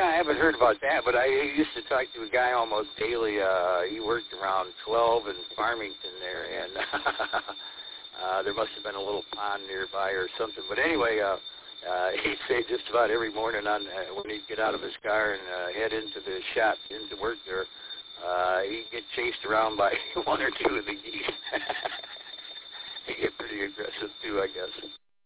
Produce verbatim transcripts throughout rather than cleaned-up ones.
Yeah, I haven't heard about that, but I used to talk to a guy almost daily. Uh, he worked around twelve in Farmington there, and uh, there must have been a little pond nearby or something. But anyway, uh, uh, he'd say just about every morning on uh, when he'd get out of his car and uh, head into the shop, into work there, uh, he'd get chased around by one or two of the geese. They get pretty aggressive too, I guess.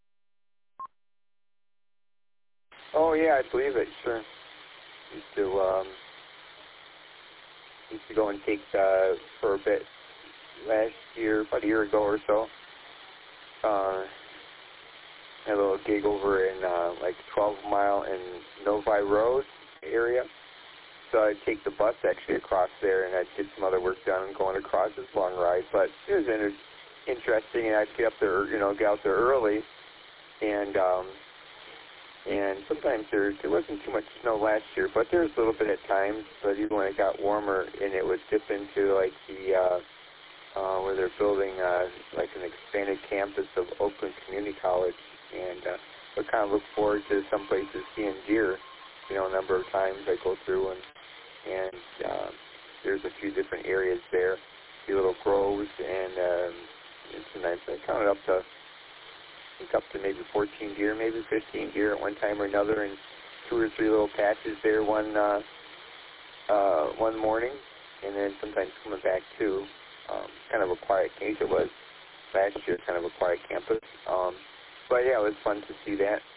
Oh yeah, I believe it. Sure. Used to um, used to go and take uh, for a bit last year, about a year ago or so. Uh, had a little gig over in uh, like twelve mile and Novi Road area. So I'd take the bus actually across there, and I'd get some other work done going across this long ride. But it was inter- interesting, and I'd get up there, you know, get out there early, and um, and sometimes there there wasn't too much snow last year, but there was a little bit at times. But even when it got warmer, and it would dip into like the uh, uh, where they're building uh, like an expanded campus of Oakland Community College, and uh, I kind of look forward to some places seeing deer. You know, a number of times I go through, and and uh, there's a few different areas there, a few little groves, and um, and sometimes I counted up to I think up to maybe fourteen deer, maybe fifteen deer at one time or another, and two or three little patches there one uh, uh, one morning, and then sometimes coming back too. Um, kind of a quiet case it was last year, kind of a quiet campus. Um, but yeah, it was fun to see that.